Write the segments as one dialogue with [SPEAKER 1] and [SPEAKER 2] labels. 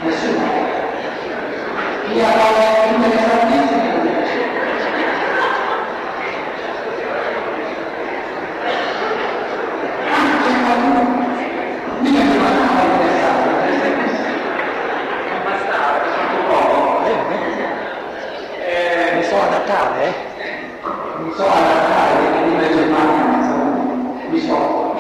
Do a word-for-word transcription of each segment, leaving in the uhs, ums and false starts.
[SPEAKER 1] Nessuno. Chi ha parole interessantissime non dice. Ah, c'è qualcuno. Mi è rimasto interessante.
[SPEAKER 2] Non bastava, è troppo poco.
[SPEAKER 3] Mi so adattare, eh?
[SPEAKER 1] Mi so adattare, perché di me Germania, insomma, mi so.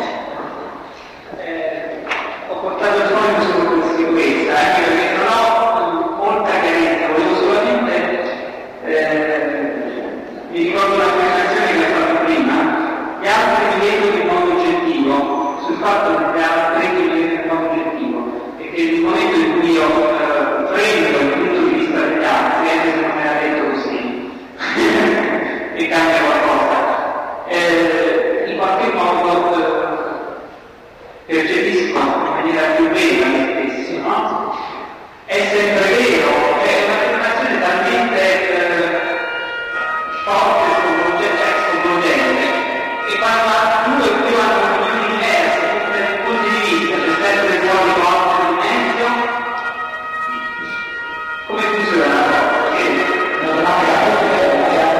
[SPEAKER 2] Eh, ho portato il foglio solo per sicurezza, anche perché non ho molta chiarezza, volevo solamente eh, mi ricordo una presentazione che ho fatto prima, gli altri mi vedono in modo oggettivo, sul fatto che gli altri mi vedono in modo oggettivo, e che il momento in cui io eh, prendo il punto di vista degli altri, anche se non me l'ha detto così, e cambia qualcosa, eh, in qualche modo eh, percepisco in maniera più vera me stesso, no? È sempre vero, è un'affermazione talmente eh, forte, sconvolgente, sconvolgente, che quando due o più hanno opinioni diverse, differenti punti di vista, c'è sempre fuori forte di mezzo, come funziona la cosa?
[SPEAKER 1] Non ha capito.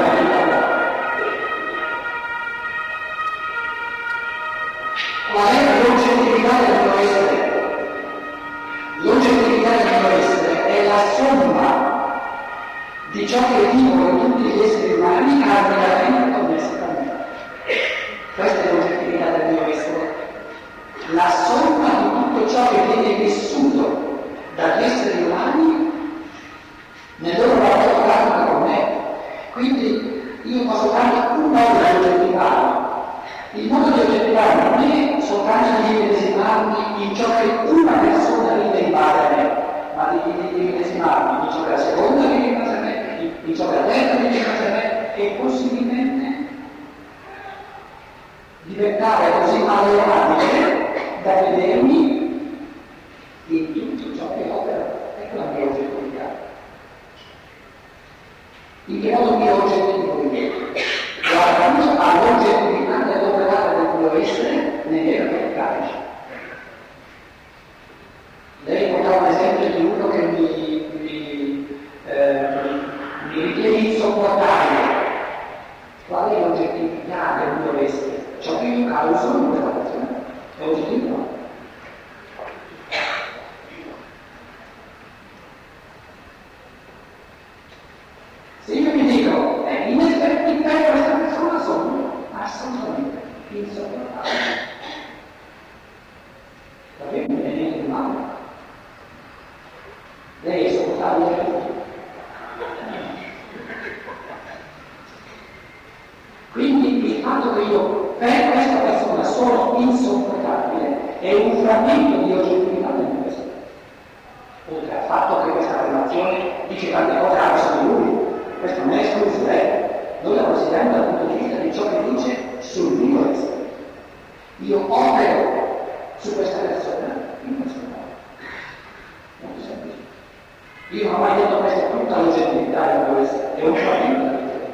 [SPEAKER 1] Qual è l'oggettività del mio essere? L'oggettività del mio essere è la somma di ciò che vivono tutti gli esseri umani armonicamente connessi tra me. Questa è l'oggettività del mio essere. La somma di tutto ciò che viene vissuto dagli esseri umani nel loro rapporto pratico con me. Quindi io posso dare un modo di oggettivare. Il modo di oggettivare non è soltanto di medesimarmi in ciò che una persona vive in base a me, ma di, di, di medesimarmi in ciò che la seconda vive in base a me, in, in ciò che la terza vive in base a me, e possibilmente diventare così malleabile da vedermi in tutto ciò che opera. Ecco la mia oggettività. In che modo mi oggettivo di me? Guardando all'oggettività dell'operare del mio essere nei miei rapporti pratici. Lei portava un esempio di uno che mi, mi, eh, mi ritiene insopportabile. Qual è l'oggettività del mio essere? Ciò che io causo in questa persona è oggettivo. Se io mi dico, eh, in effetti per questa persona sono assolutamente insopportabile. Va bene, non è niente di male. Lei è sopportabile per tutti. Quindi il fatto che io per questa persona sono insopportabile è un frammento di oggettività del mio essere. Oltre al fatto che questa affermazione dice tante cose anche su di lui. Questo non è escluso, eh? Noi la consideriamo dal punto di vista di ciò che dice sul mio essere. Io opero su questa persona in questo modo. Molto semplice. Io non ho mai detto questa è tutta l'oggettività del mio essere, è un frammento della vita.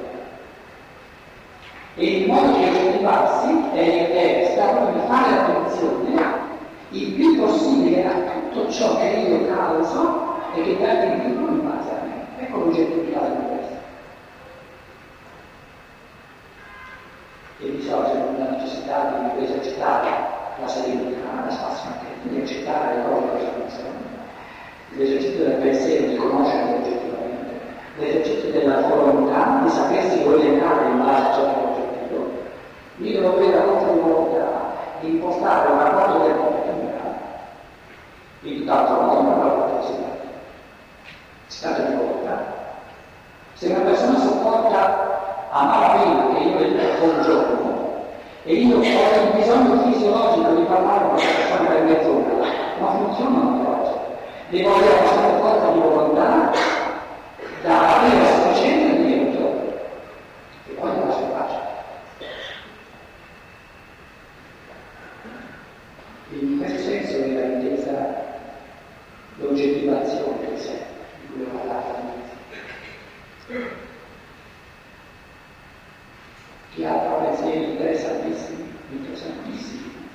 [SPEAKER 1] E il modo di oggettivarsi è, è stato di fare attenzione il più possibile a tutto ciò che io causo e che gli altri vivono in base a me. Ecco l'oggettività del mio essere. E di solito c'è la necessità di esercitare la serenità, la spazio-tempo, di accettare le cose che funzionano, l'esercizio del pensiero, di conoscere oggettivamente, l'esercizio della volontà, di sapersi orientare in base a ciò che è oggettivo. Io devo avere la forza di volontà di impostare un rapporto del comportamento, in tutt'altro modo non la possibilità. Si tratta di volontà. Se una persona sopporta a malapena che io le dica buongiorno e io ho il bisogno fisiologico di parlare con questa persona per mezz'ora, non funzionano le cose. Devo avere una certa forza di volontà da avere la sufficienza di dire buongiorno e poi non la si faccia. In questo senso è la intesa l'oggettivazione del sé, di cui ho parlato all'inizio. Chi ha pensieri interessantissimi, interessantissimi.
[SPEAKER 3] Io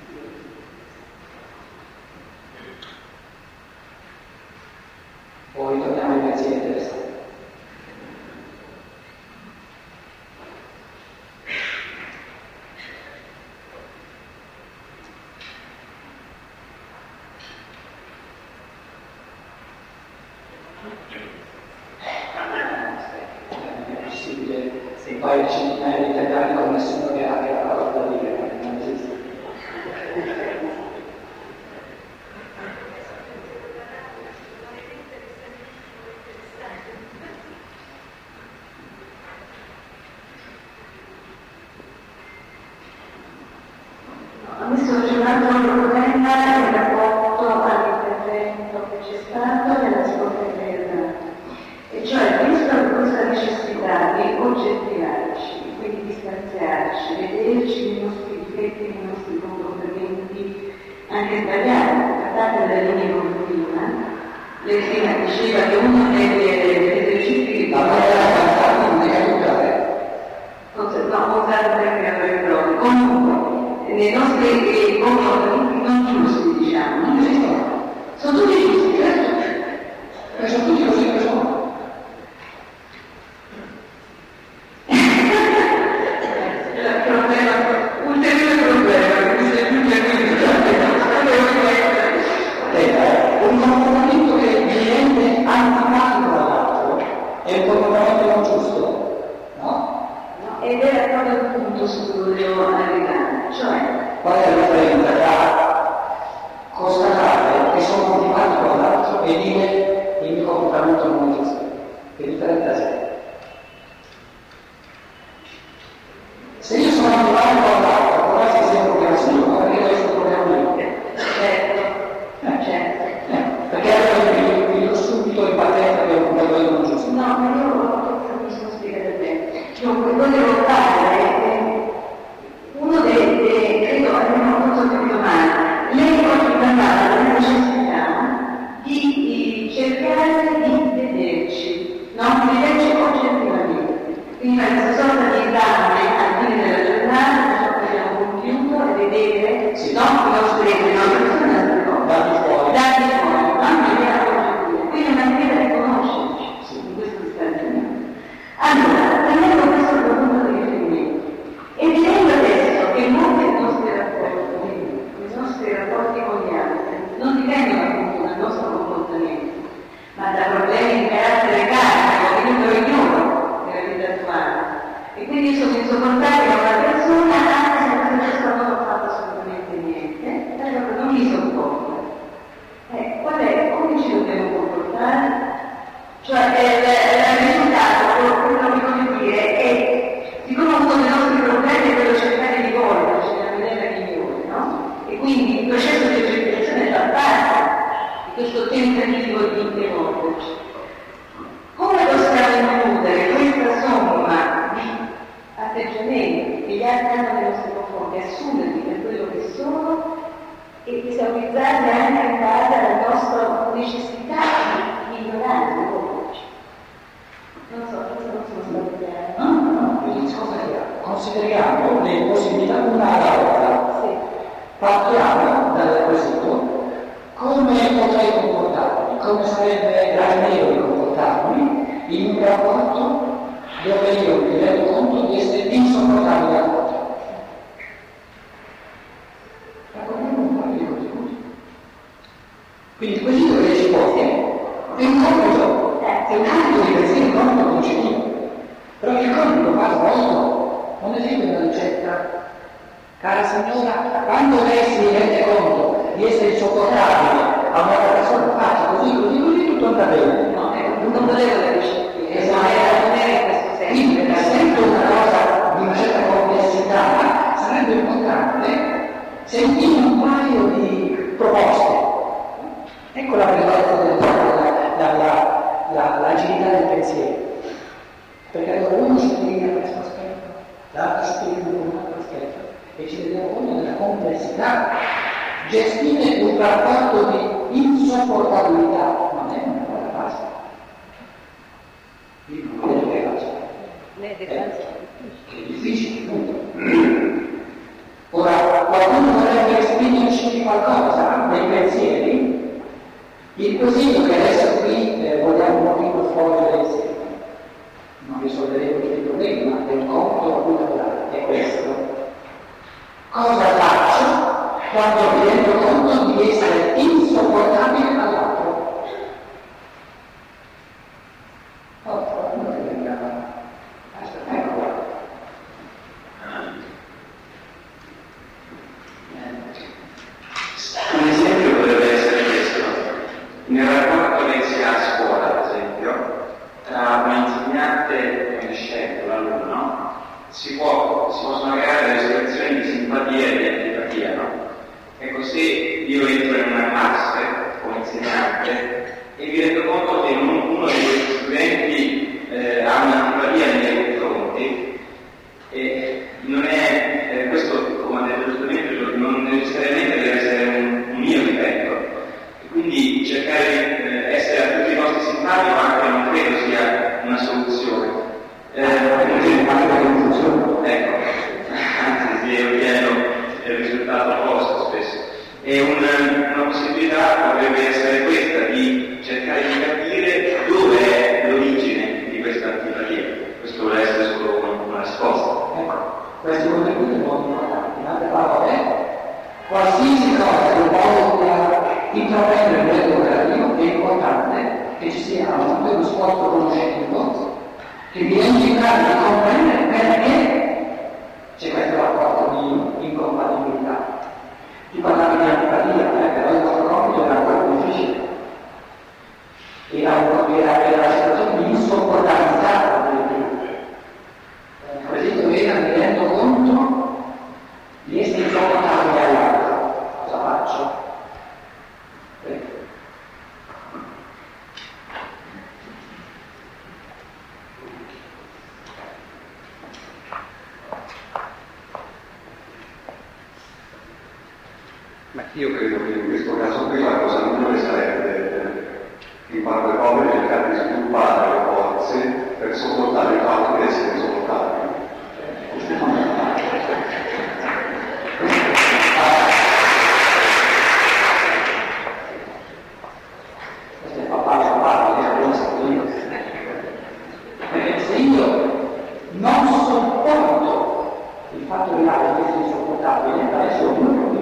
[SPEAKER 1] O ritorniamo ai pensieri interessanti? Un paio di centinaia di italiani con nessuno che abbia la parola da dire, perché non esiste.
[SPEAKER 3] A me sto facendo un problema in rapporto all'intervento che c'è stato nella scorsa realtà, e cioè questa, questa necessità di oggettivarci, quindi distanziarci, vederci nei nostri difetti, nei nostri comportamenti anche sbagliati. Guardate la linea con prima, lei prima diceva che uno deve esercizi
[SPEAKER 1] la parola avanzata non è aiutare.
[SPEAKER 3] No, ho usato perché avrei provato. Comunque, nei nostri comportamenti non giusti, diciamo, non esistono. Sono tutti giusti, certo.
[SPEAKER 1] E sono tutti così che sono.
[SPEAKER 3] Ulteriore problema, che mi sembra
[SPEAKER 1] un comportamento che mi rende antipatico all'altro è un comportamento non giusto, no?
[SPEAKER 3] No, ed era proprio il punto su cui volevo arrivare, cioè
[SPEAKER 1] qual è la differenza tra constatare che sono antipatico all'altro e dire il mio comportamento non è giusto? Che differenza c'è? Se io sono antipatico all'altro, può essere che sia un problema suo, ma perché deve essere un problema mio?
[SPEAKER 3] certo,
[SPEAKER 1] Eh,
[SPEAKER 3] certo.
[SPEAKER 1] eh, perché allora vi dico subito in partenza che è un comportamento non giusto.
[SPEAKER 3] No, ma io mi sono spiegata bene. Dunque, volevo fare eh, uno dei, dei credo, almeno non so capito male, lei oggi parlava della necessità di, di cercare di vederci, no? Di vederci oggettivamente. Quindi fare questa sorta di esame alla fine della giornata, ciò che abbiamo compiuto, e vedere,
[SPEAKER 1] Sì.
[SPEAKER 3] no? I nostri, le nostre persone, no?
[SPEAKER 1] Dati fuori.
[SPEAKER 3] Dati fuori, no? In maniera oggettiva. Quindi una maniera di conoscerci,
[SPEAKER 1] Sì.
[SPEAKER 3] in questo istante. Allora, prendiamo questo come punto di riferimento e vedendo adesso che molti dei nostri rapporti, i nostri rapporti con gli altri, non dipendono appunto dal nostro comportamento, ma da problemi di carattere carico, che io lo ignoro nella vita attuale. E quindi io sono insopportabile a una persona, anche se questa persona non ha fatto assolutamente niente, allora non mi sopporta. Eh, qual è? Come ci dobbiamo comportare? Cioè, eh, il risultato, quello che voglio dire, è, siccome uno dei nostri problemi è quello di cercare di evolverci nella maniera migliore, no? E quindi il processo di oggettivazione fa parte di questo tentativo di evolverci. Come possiamo includere questa somma di atteggiamenti che gli altri hanno nei nostri confronti, assumerli per quello che sono e esaurizzarli anche in base alla nostra necessità di migliorare, di evolverci? Non so, forse non sono stato chiaro.
[SPEAKER 1] No, no, no, il discorso è chiaro. Consideriamo le possibilità una alla volta.
[SPEAKER 3] Sì.
[SPEAKER 1] Partiamo dal quesito come potrei comportarmi, come sarebbe ragionevole comportarmi in un rapporto dove io mi rendo conto di essere insopportabile all'altro. Raccontiamo un paio di contenuti. Quindi il quesito che ci pone è un compito, è un compito di pensiero, un compito concettivo. Però il compito va svolto. Un esempio di una ricetta. Cara signora, quando lei si rende conto di essere insopportabile a un'altra persona, faccia così, così, così, tutto andrà bene.
[SPEAKER 3] No, ecco, non volevo la ricetta.
[SPEAKER 1] Esatto.
[SPEAKER 3] Non era in questo senso.
[SPEAKER 1] Quindi, essendo una cosa di una certa complessità, sarebbe importante sentire un paio di proposte. Ecco la bellezza del l'agilità del pensiero. Perché allora uno sottolinea questo aspetto, l'altro sottolinea un altro aspetto, e ci rendiamo conto della complessità. Gestire un rapporto di insopportabilità non è una cosa facile. Non è facile. È difficile, appunto. Ora, qualcuno vorrebbe esprimerci qualcosa nei pensieri? Il quesito che adesso qui eh, vogliamo un pochino svolgere insieme, non risolveremo tutti i problemi, ma è un compito a cui lavorare, è questo. Cosa faccio quando mi rendo conto di essere insopportabile all'altro? Oh, qualcuno che venga, ecco qua.
[SPEAKER 2] Un esempio potrebbe essere questo. Nel rapporto che si ha a scuola, ad esempio, tra un insegnante e un discepolo, l'alunno, si, può, si possono creare delle situazioni di simpatia e di antipatia, no? E così io entro in una classe come insegnante e mi rendo conto che uno di questi studenti eh, ha un'antipatia nei miei confronti e non è, eh, questo, come ha detto giustamente, non necessariamente deve essere un, un mio difetto. E quindi cercare di eh, essere a tutti i costi simpatico anche non credo sia una soluzione. Eh, ecco, anzi si ottiene il risultato opposto spesso. E una, una possibilità potrebbe essere questa, di cercare di capire dove è l'origine di questa antipatia. Questo vuole essere solo una, una risposta.
[SPEAKER 1] Ecco, questi contributi sono molto importanti. In altre parole, qualsiasi cosa che voglia intraprendere il livello operativo è importante che ci sia anche uno sforzo conoscitivo che mi rende in grado di comprendere perché c'è questo rapporto di incompatibilità. Tu parlavi di antipatia, eh, però il nostro compito era ancora difficile. Era, era, era la situazione di insopportabilità del gruppo. Il quesito era: mi rendo conto di essere insopportabile all'altro. Cosa faccio? Ecco.
[SPEAKER 4] Beh, io credo che in questo caso qui la cosa migliore sarebbe, in quanto è povero, cercare di sviluppare le forze per sopportare il fatto di essere sopportabili.
[SPEAKER 1] Questo è papà, papà, è io. Perché se io non sopporto il fatto reale di essere insopportabile, adesso ho due problemi.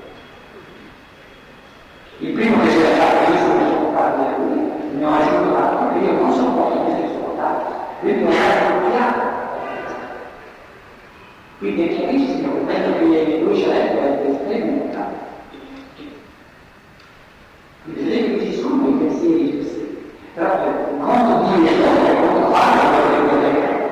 [SPEAKER 1] Il primo che si è fatto, io sono insopportabile a lui, mi ho aiutato, e io non sopporto di essere insopportabile, quindi non è appropriato. Quindi è chiarissimo che quello che lui ci ha detto è estremo importante. Quindi vedete che ci sono i pensieri giusti, però per conto di errore, conto fare, lo devo dire.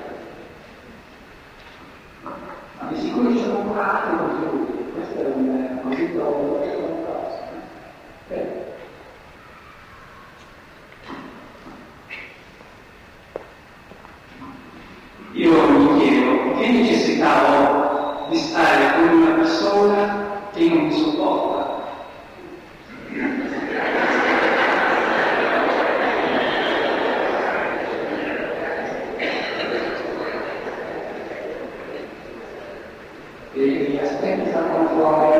[SPEAKER 1] Ma di sicuro ci sono ancora altri contributi, questo è un contributo molto grosso.
[SPEAKER 2] Io mi chiedo, che necessità ho di stare con una persona che non mi sopporta?
[SPEAKER 1] E gli aspetti salgono fuori.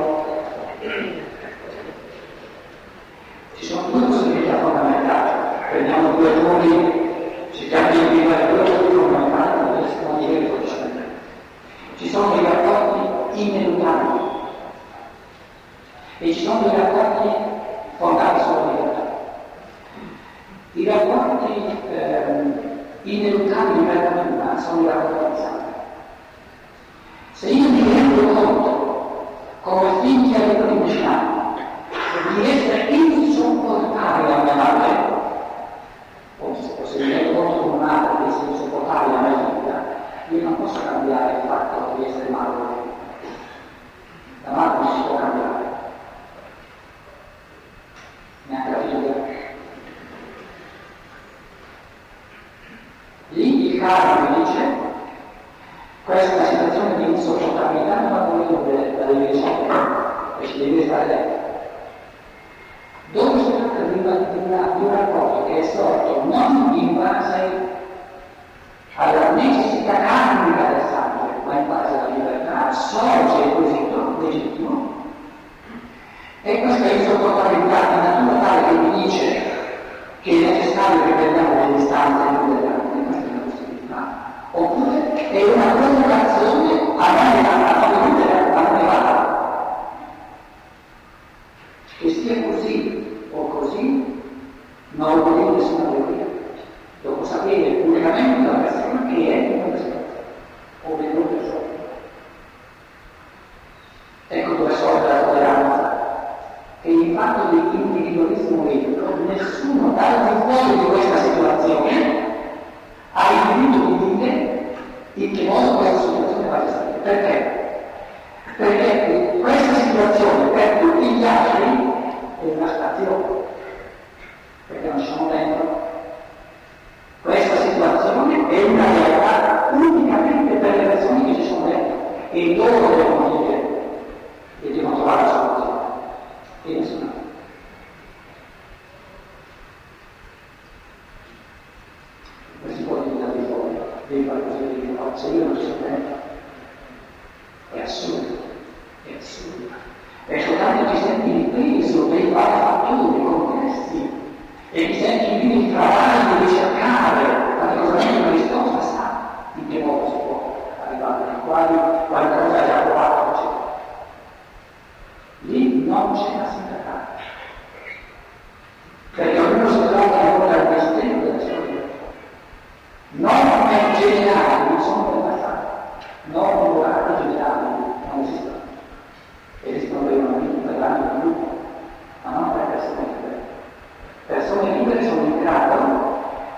[SPEAKER 1] Ci sono due possibilità fondamentali. Prendiamo due ruoli, cerchiamo di individuare due ruoli fondamentali per rispondere ai processi. Ci sono dei rapporti ineluttabili e ci sono dei rapporti fondati sulla libertà. I rapporti ehm, ineluttabili per la natura sono i rapporti di sangue. Se io mi rendo conto, come figlia di quindici anni, di essere insopportabile a mia madre, o se mi rendo conto come madre di essere insopportabile a mia figlia, io non posso cambiare il fatto di essere madre. La madre non si può cambiare, neanche la figlia. Lì il karma mi dice: questa è una situazione di insopportabilità, non la voglio la devi risolvere, e ci devi stare dentro. Dove si tratta di, una, di, una, di un rapporto che è sorto non in base alla necessità karmica del sangue, ma in base alla libertà, sorge il quesito legittimo, e questa insopportabilità di natura tale che mi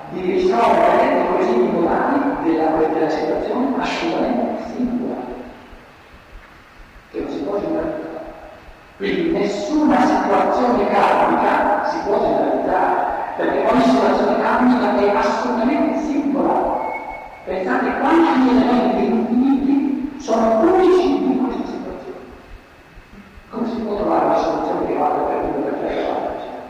[SPEAKER 1] di risolvere i quesiti morali della, della situazione assolutamente singolare, che non si può generalizzare. Quindi nessuna situazione karmica si può generalizzare, perché ogni situazione karmica è assolutamente singolare. Pensate quanti elementi infiniti sono unici in questa situazione. Come si può trovare una soluzione che vada per uno per tre e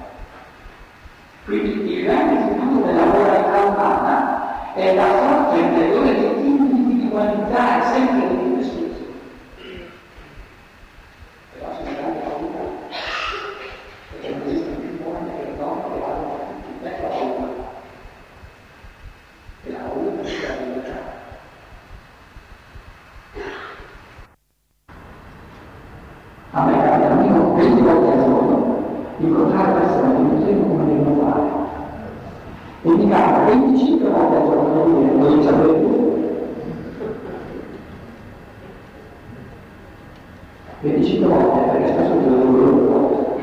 [SPEAKER 1] quindi il grande futuro della moralità umana è la forza interiore di individualizzare sempre di più le soluzioni. Però c'è una grande paura, perché non esiste più uomini che donne che vanno da tutti, non è la paura, è la paura della libertà. A me capita almeno venti volte al giorno incontrare persone che mi chiedono come devono fare e mi capita venticinque volte al giorno di dire non sapevo più venticinque volte perché spesso ti devo dire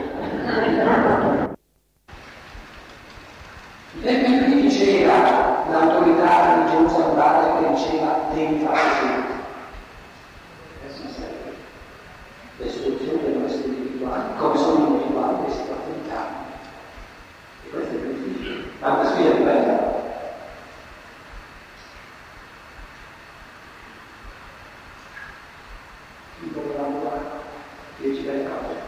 [SPEAKER 1] e quindi diceva l'autorità religiosa morale che diceva devi fare così. Le soluzioni devono essere individuali, come sono individuali le situazioni karmiche. E questo è il difficile, ma una sfida di bella. Chi voleva lavorare, dieci belle cose.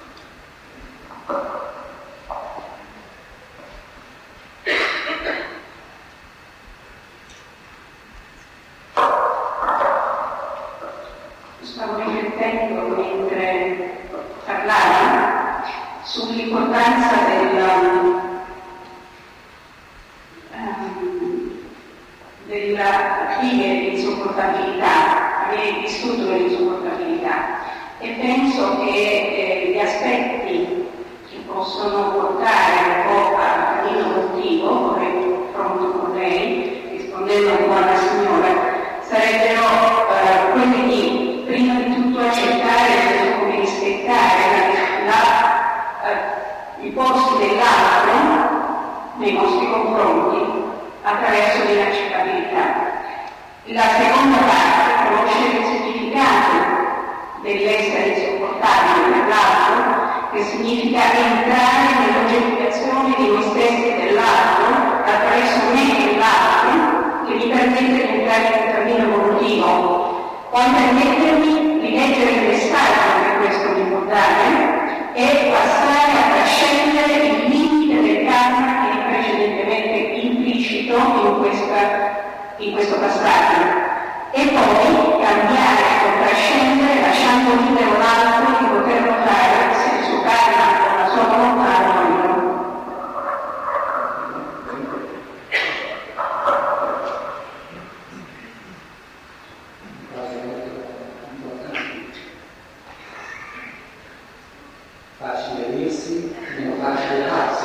[SPEAKER 3] Stavo riflettendo mentre parlava sull'importanza della, um, della vivere l'insopportabilità, avere vissuto l'insopportabilità e penso che eh, gli aspetti che possono portare un po' al cammino evolutivo, vorrei confronto con lei, rispondendo un po' alla signora, sarebbero eh, quelli di prima di tutto accettare come rispettare la, la, eh, i posti dell'altro nei nostri confronti attraverso l'inaccettabilità. La seconda parte, conoscere il significato dell'essere insopportabile per l'altro, che significa entrare nell'oggettivazione di noi stessi e dell'altro attraverso me e l'altro, che mi permette di entrare in un cammino evolutivo. Può permettermi di leggere il messaggio che questo mi può dare e passare a trascendere il limite del karma che è precedentemente implicito in, questa, in questo passaggio e poi cambiare o trascendere lasciando libero l'altro di poter notare se il suo karma con la sua volontà o no.
[SPEAKER 1] Facile dirsi, meno facile farsi.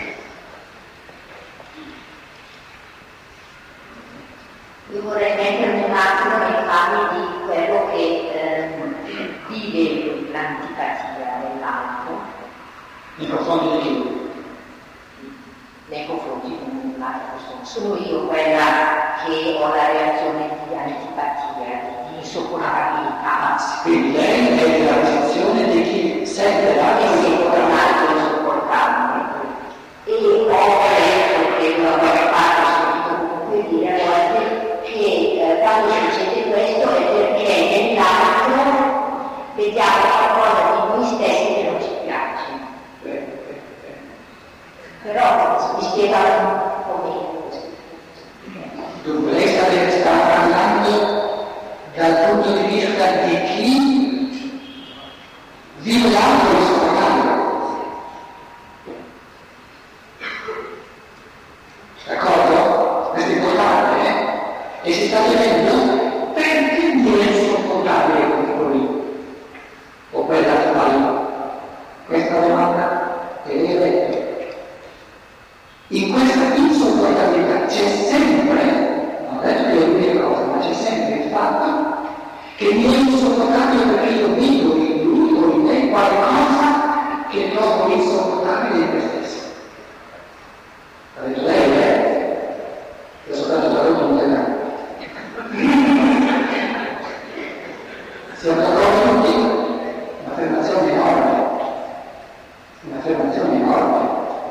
[SPEAKER 5] Io vorrei mettermi un attimo nei panni di quello che eh, vive l'antipatia dell'altro.
[SPEAKER 1] Nei confronti di chi?
[SPEAKER 5] Nei confronti di un'altra persona. Sono io quella che ho la reazione di antipatia, di insopportabilità.
[SPEAKER 1] Quindi lei è nella posizione di chi sente l'altro
[SPEAKER 5] insopportabile. E ho detto che lo avevo fatto, ho sentito comunque dire a volte che eh, quando succede questo è perché nell'altro vediamo qualcosa di noi stessi che non ci piace. Però mi spiegano un po' meglio.
[SPEAKER 1] Dunque lei sta, sta parlando dal punto di vista di chi vive l'altro insopportabile. D'accordo? Questo è importante, eh? E si sta chiedendo perché Dio è insopportabile con quello lì o quell'altro lì. Questa domanda che lei ha detto. In questa insopportabilità c'è sempre, non ho detto che è l'unica cosa, ma c'è sempre il fatto che mi è insopportabile perché io vedo in lui o in lei qualcosa noi.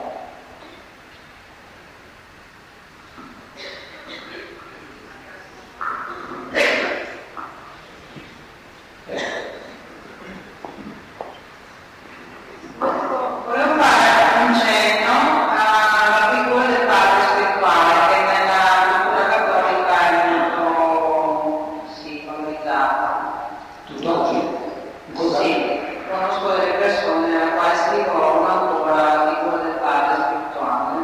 [SPEAKER 2] Volevo fare un cenno alla figura del padre spirituale che nella cultura cattolica è molto sì, valorizzata.
[SPEAKER 1] Tutt'oggi? Cosa?
[SPEAKER 2] Sì, conosco delle persone nella quale si ricorda ancora la figura del padre spirituale.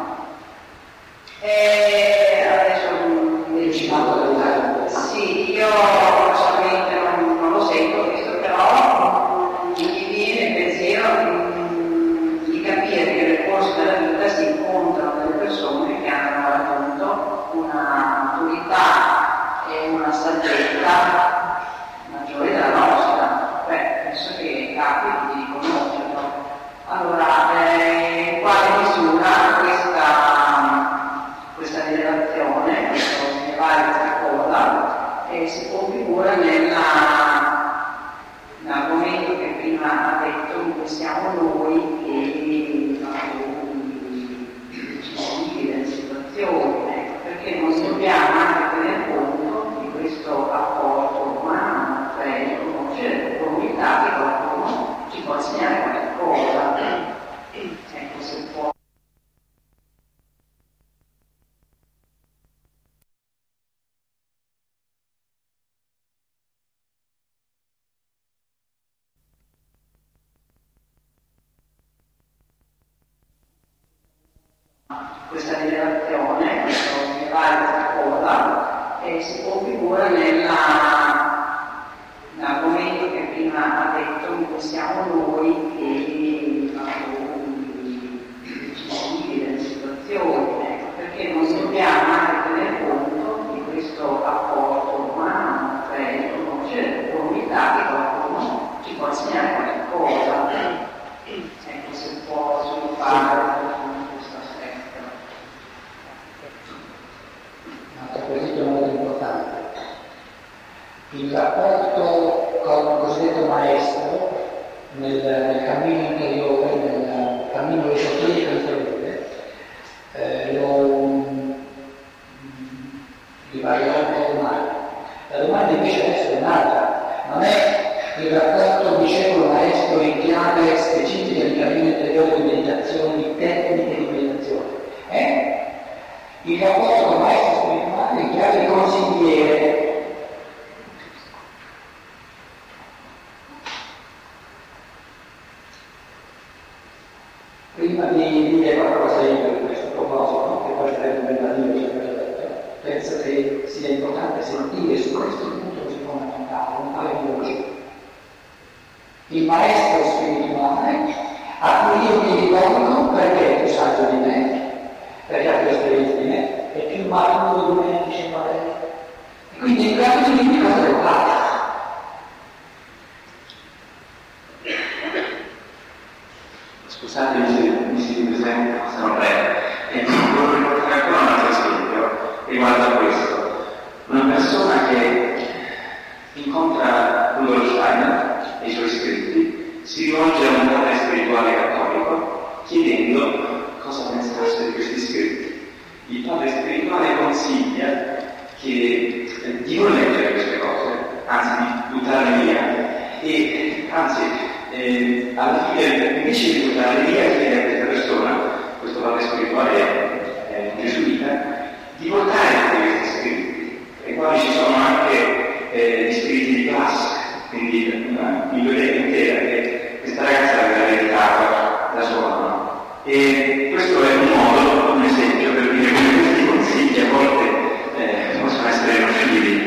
[SPEAKER 2] E adesso
[SPEAKER 1] Vicinato dell'Italia.
[SPEAKER 2] sì, io personalmente non, non lo sento questo, però mm, mi viene il pensiero mm, di capire che nel corso della vita si incontrano delle persone che hanno raggiunto una maturità e una saggezza maggiore della nostra. Beh, penso che capiti di riconoscerlo. Allora, eh, in quale misura questa, questa rivelazione, questo elevare questa cosa, eh, si configura nella, nell'argomento che prima ha detto, in cui siamo noi che ci si vive nelle situazioni, ecco, perché non dobbiamo anche tener conto di questo rapporto umano, cioè riconoscere l'umanità che qualcuno ci può insegnare qualche cosa. Ecco, se può. Questa rivelazione, questo elevare questa cosa, eh, si configura nella, nell'argomento che prima ha detto, in cui siamo noi che ci si vive nelle situazioni, ecco, perché non dobbiamo anche tener conto di questo rapporto umano, cioè riconoscere l'umanità che qualcuno ci può insegnare qualche cosa. Ecco, se può sviluppare questo aspetto.
[SPEAKER 1] Un altro quesito molto importante. Il rapporto con il cosiddetto maestro nel, nel cammino interiore, nel cammino esoterico interiore, eh, lo divaderò un po' domani. La domanda invece adesso è un'altra, non è il rapporto discepolo-maestro in chiave specifica di cammino interiore di meditazione, di tecniche di meditazione, è il rapporto con il maestro spirituale in chiave di consigliere. Prima di dire qualcosa io per questo proposito, no? Che poi sarebbe un bel dire, ci avevo detto, penso che sia importante sentire su questo punto così fondamentale, un paio di voci. Il maestro spirituale a cui io mi rivolgo perché è più saggio di me, perché ha più esperienza di me, è più maturo di me, diceva lei. E quindi in grado di dirmi cosa devo fare.
[SPEAKER 6] Scusatemi se mi si presenta, sono breve. E vorrei portare ancora un altro esempio riguardo a questo. Una persona che incontra Rudolf Steiner e i suoi scritti si rivolge a un padre spirituale cattolico chiedendo cosa pensasse di questi scritti. Il padre spirituale consiglia che, eh, di non leggere queste cose, anzi di buttarle via, e anzi eh, alla fine invece di buttarle via chiede a questa persona, questo padre spirituale è un gesuita, di portare tutti questi scritti, nei quali ci sono anche eh, gli scritti di classe, quindi una biblioteca intera che questa ragazza aveva ereditato da sua mamma. E questo è un modo, un esempio per dire come questi consigli a volte eh, possono essere nocivi.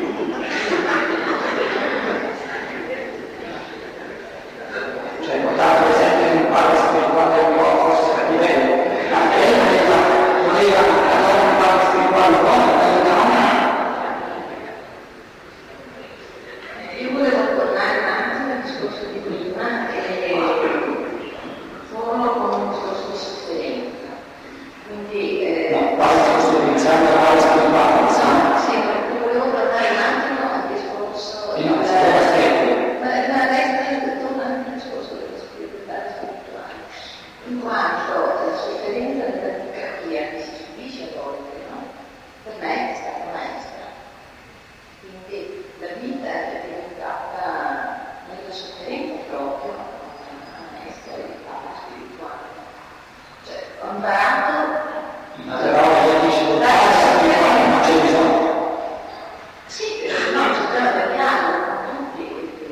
[SPEAKER 1] Cioè, portato l'esempio di un padre spirituale un po' forse a livello, anche lei voleva, voleva avere un padre spirituale un po'
[SPEAKER 3] Io volevo tornare un attimo al discorso di prima e solo con un discorso di sofferenza.
[SPEAKER 5] imparato.
[SPEAKER 1] Ma se la dice non c'è bisogno.
[SPEAKER 5] Sì, no, c'è già da piano, tutti,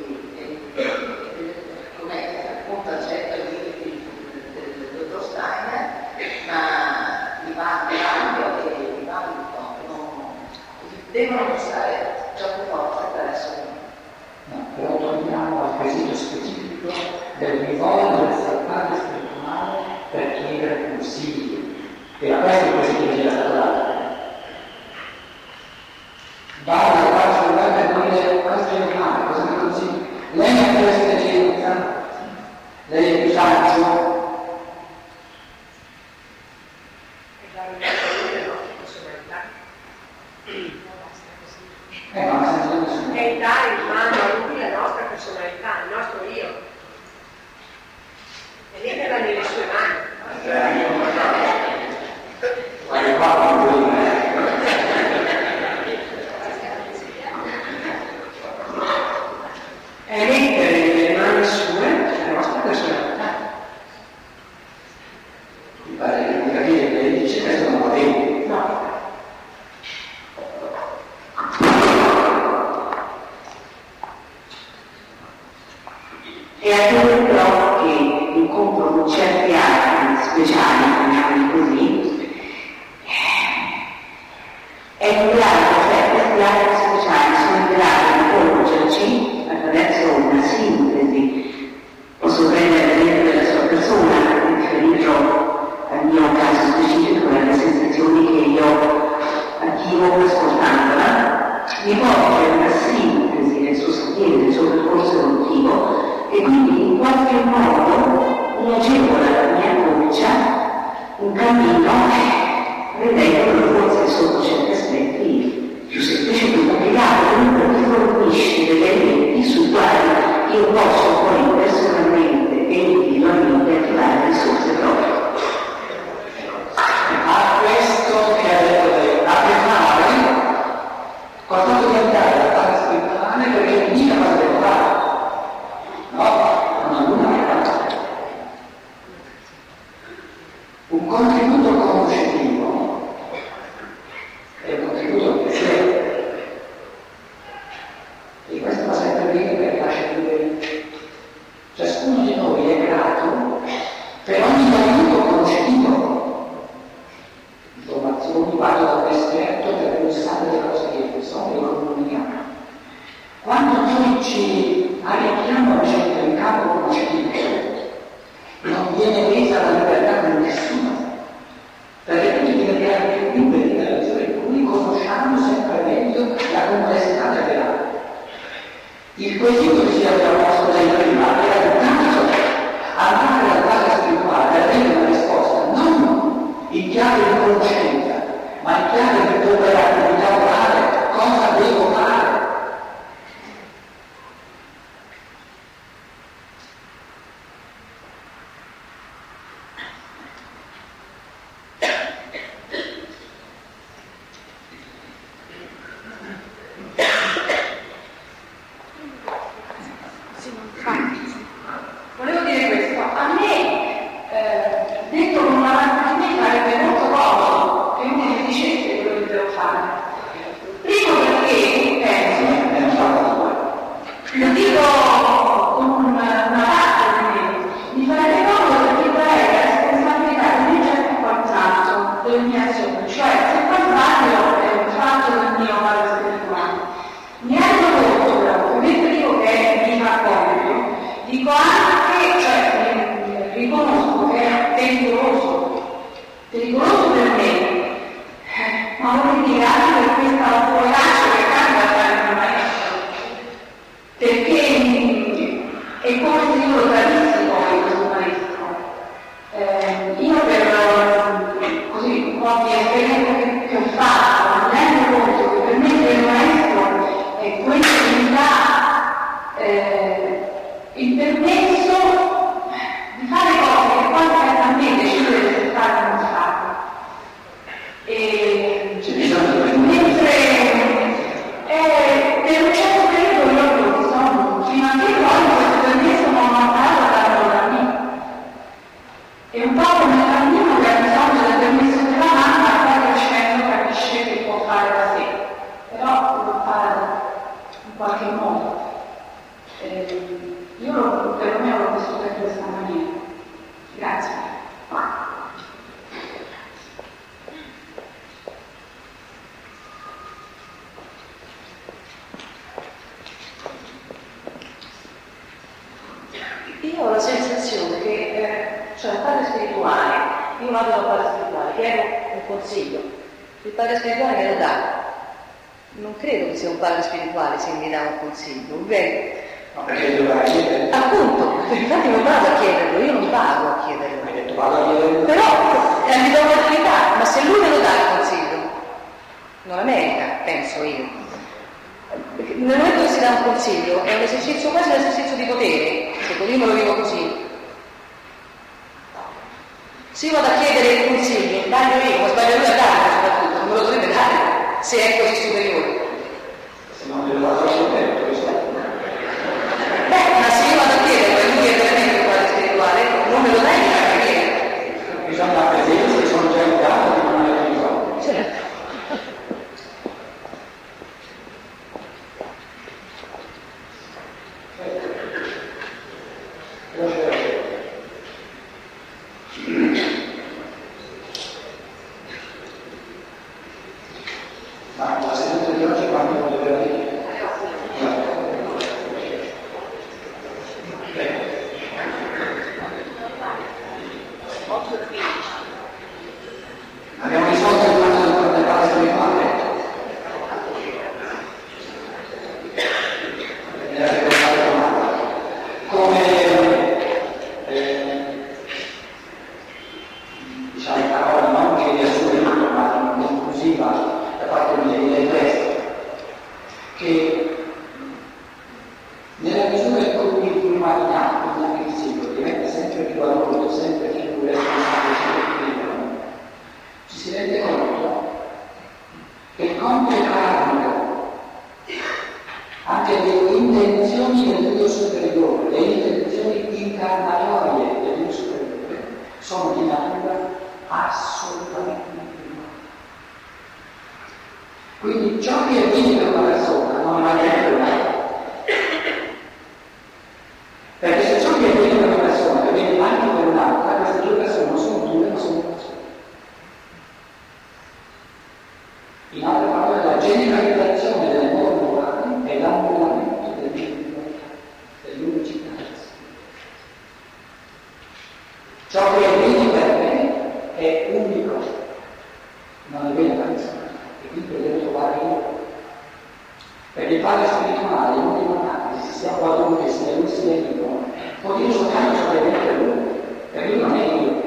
[SPEAKER 5] come racconta certo il dottor Steiner, ma di vaglio e di valuto devono stare gioco forte per essere.
[SPEAKER 1] No, però torniamo al quesito specifico del rivolto del salvaggio spirituale per chiedere consigli. Era questo il quesito che c'era stato dato. Va alla parte salvaggio e dire questo è il male, cosa mi consigli? Lei ha più esperienza, lei è più saggio. Eh, ma senza nessuno.
[SPEAKER 7] E dare in mano a lui la nostra personalità, il nostro io. E metterla nelle sue mani.
[SPEAKER 1] Guarda qua, non vuoi
[SPEAKER 2] E mettere nelle mani sue la nostra personalità.
[SPEAKER 1] mi pare che di capire che lei dice questo non potevi.
[SPEAKER 2] No.
[SPEAKER 3] E a quello però che incontro con certi altri speciali, chiamiamoli così, è in grado, cioè questi altri speciali sono in grado di conoscerci attraverso una sintesi. Posso prendere l'esempio della sua persona, riferirlo al mio caso specifico e alle sensazioni che io attivo ascoltandola, mi porta una sintesi del suo sapere, del suo percorso evolutivo, e quindi in qualche modo mi agevola la mia concia un cammino rendendolo forse sotto certi aspetti più semplice e più complicato, comunque mi fornisce degli elementi sui quali io posso poi personalmente e individualmente attivare risorse proprie.
[SPEAKER 1] A questo che ha detto lei, a pensare qualcosa di andare alla parte spirituale perché mica cosa devo fare. No, non ha nulla che fare. Un contributo conoscitivo è un contributo al piacere. E questo va sempre bene perché lascia liberi. Ciascuno di noi è grato per ogni aiuto conoscitivo. Informazioni, vado da un esperto per pensare le cose che so e lo comunichiamo. Quando noi ci arricchiamo facendo in campo conoscitivo, non viene resa la libertà di nessuno, perché tutti diventiamo più liberi nella misura in cui conosciamo sempre meglio la complessità del reale. Il quesito che ci abbiamo posto prima era il caso, andare alla base spirituale e avere una risposta non in chiave di conoscenza, ma in chiave di operatività morale, cosa devo fare?
[SPEAKER 3] Volevo dire questo, a me, eh, detto con una matematica, sarebbe molto comodo che uno mi dicesse quello che devo fare. Primo perché penso, lo dico con una, una parte di me, mi farebbe comodo perché darei la responsabilità di leggere qualcos'altro delle mie azioni, cioè se poi sbaglio è un fatto del mio valore spirituale. Mi rendo conto però che mentre dico che mi fa compito, dico anche, cioè riconosco che è pericoloso, pericoloso per me, ma vorrei dire anche per questa fornace che cambia tra il mio maestro, perché è come se io lo tradissi poi questo maestro. Eh, io per così un po' di esperienza che, che ho fatto, mi rendo conto che per me il maestro è quello che mi dà eh, il permesso di fare cose che poi certamente decidere se fare o non fare. E
[SPEAKER 1] C'è bisogno di
[SPEAKER 3] mentre vado dal padre spirituale, chiedo un consiglio, il padre spirituale me lo dà. Non credo che sia un padre spirituale se mi dà un consiglio, vero?
[SPEAKER 1] No, perché doveva chiedere.
[SPEAKER 3] Appunto, infatti non vado a chiederlo, io non pago a chiederlo.
[SPEAKER 1] Hai detto vado a chiedere.
[SPEAKER 3] Però eh, mi do un'opportunità, ma se lui me lo dà il consiglio, non la merita, penso io. Perché nel momento che si dà un consiglio è un esercizio, quasi un esercizio di potere, se così me lo dico così. Se io vado a chiedere il consiglio, sbaglio io, ma sbaglio lui a darlo soprattutto, non me lo dovrebbe dare, se è così superiore.
[SPEAKER 1] Se non te lo vado a chiedere, questo è.
[SPEAKER 3] Beh, ma se io vado a chiedere e lui è veramente un padre spirituale, non me lo dai di capire.
[SPEAKER 1] Bisogna la presenza che sono già in grado di non avere bisogno.
[SPEAKER 3] Certo.
[SPEAKER 1] Ma la seduta di oggi quando lo doveva dire? Abbiamo risolto il punto del problema spirituale. Mi ha ricordato la domanda. Come eh, diciamo parola non che riassume tutto, ma conclusiva da parte del testo, che nella misura in cui immaginiamo, quindi anche il singolo, diventa sempre più valoroso, sempre più responsabile, sempre più libero, ci si rende conto che il compito karmico, anche le intenzioni del Dio superiore, le intenzioni incarnatorie del Dio superiore, sono di natura assolutamente naturale. Quindi ciò che avviene per una persona non avviene per un'altra. Perché se ciò che avviene per una persona avviene anche per un'altra, queste due persone non sono due, ma sono persone. In altre parole, la generalizzazione delle norme morali è l'annullamento dell'individualità, dell'unicità. Ciò che avviene per me è unico, non avviene per nessuno. E quindi devo trovare io. Perché il padre spirituale, in ultima analisi, sia qualunque sia lui sia io, può dire soltanto ciò che avviene per lui, perché lui non è io.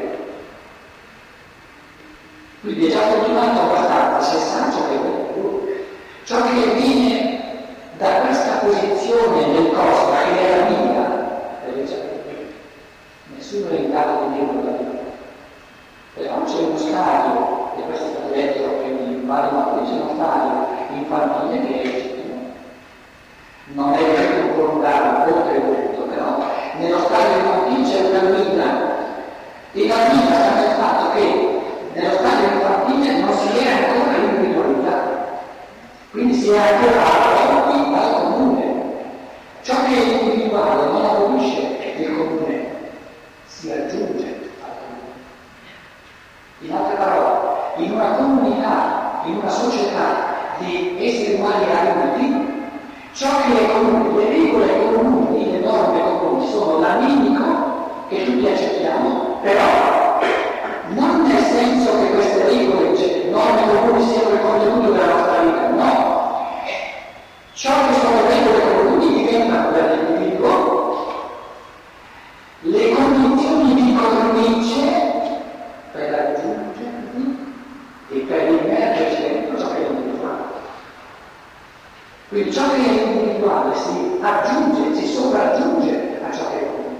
[SPEAKER 1] Quindi è già fortunato abbastanza se sa ciò che avviene per lui. Ciò che avviene da questa posizione del cosmo, che è la mia, perché già nessuno è in grado di dirlo da me. Però c'è uno stadio, e questo è stato detto in vari modi, c'è uno stadio in famiglia che è legittimo. Non è più volontario, oltretutto, però nello stadio infantile c'è una guida. E la guida sta nel fatto che nello stadio infantile non si è ancora l'individualità, quindi si è ancora oggi al comune. Ciò che è individuale non abolisce il comune, si aggiunge al comune. In altre parole, in una comunità, in una società di esseri umani adulti, ciò che è comune, le regole comuni, le norme comuni sono l'animico che tutti accettiamo, però non nel senso che queste regole, cioè, norme comuni siano il contenuto della nostra vita, no. Ciò che sono regole comuni diventano per l'individuo le condizioni di cornice per raggiungerli e per immergerci dentro ciò che è individuale. Quindi ciò che è individuale si aggiunge, si sovraggiunge a ciò che è comune.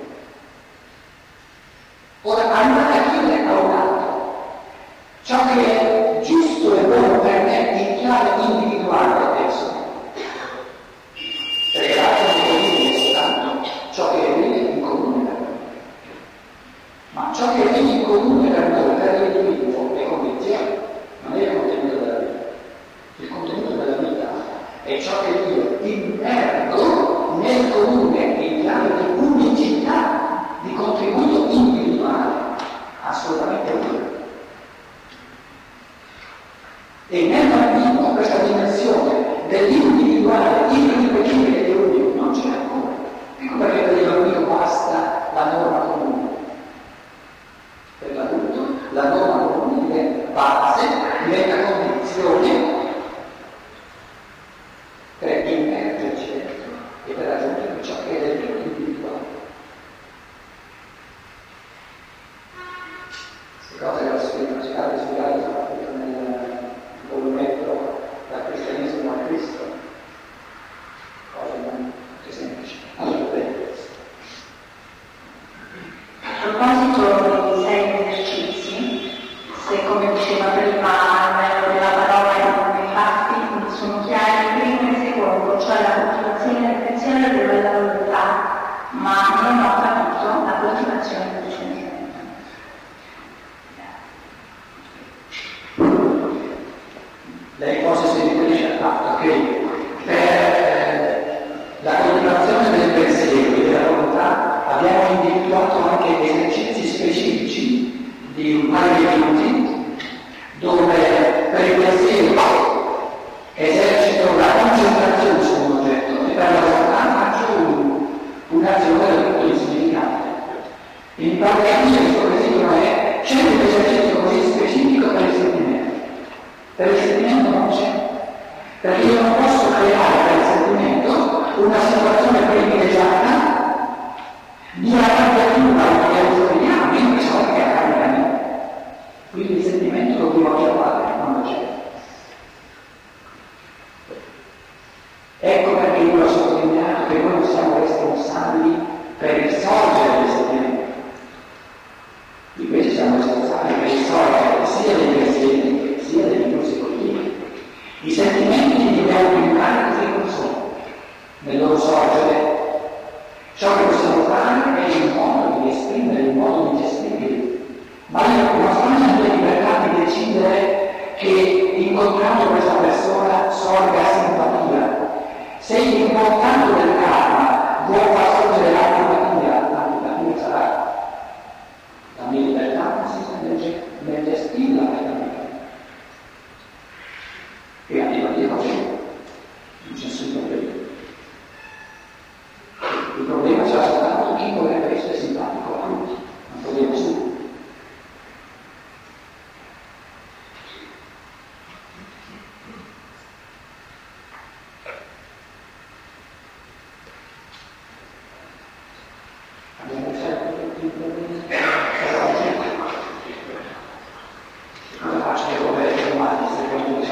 [SPEAKER 1] Ora andare a chiedere a un altro ciò che è giusto e buono per me in chiave individuale è personale. Perché l'altro non può dire soltanto ciò che è bene in comune per me. Ma ciò che è bene in comune per noi, per l'individuo, è convinzione, non è il contenuto della vita. Il contenuto della vita è ciò che io immergo nel comune in chiave di unicità, di contributo individuale, assolutamente unico. E nel bambino questa dimensione dell'individuale irripetibile e unico non c'è ancora. Ecco perché per il bambino basta la norma comune. Per l'adulto la norma base, diventa condizione per immergerci dentro e per raggiungere ciò che è dentro l'individuo. Queste cose le ho scritto, cercate di spiegare soprattutto nel volumetto dal cristianesimo al Cristo, cose molto semplici. Allora,
[SPEAKER 3] a proposito dei sei esercizi, se come diceva prima il bello della parola e i fatti non sono chiari primo e secondo, cioè la coltivazione del pensiero e della volontà, ma non ho capito la coltivazione del sentimento.
[SPEAKER 1] Lei forse si riferisce al fatto che per eh, la coltivazione del pensiero e della volontà abbiamo individuato anche esercizi specifici di un paio di minuti dove per il pensiero esercito la concentrazione su un oggetto e per la volontà faccio un'azione del tutto insignificante. In pratica questo quesito è c'è un esercizio così specifico per il sentimento. Per il sentimento non c'è, perché io non posso creare per il sentimento una situazione privilegiata di arrabbiatura che autoriamo, mentre so che accade a me. Quindi il sentimento lo devo osservare quando c'è. Ecco perché io ho sottolineato che noi non siamo responsabili per il sorgere del sentimento. Invece siamo responsabili per il sorgere sia dei pensieri sia degli impulsi collettivi. I sentimenti li dobbiamo limitare così come sono, nel loro sorgere. Ciò che possiamo fare è il modo di esprimere, il modo di gestire. Ma non sta nella libertà di decidere che incontrando questa persona sorga simpatia. Se l'importante del karma vuole far sorgere l'antipatia, l'antipatia sarà. La mia libertà consiste nel gestirla questa vita. E antipatia così, non c'è nessun problema. Il problema sarà soltanto chi vorrebbe essere simpatico a tutti, non problema nessuno. Abbiamo certo tutti i problemi per oggi. Cosa faccio? Devo avere domani, secondo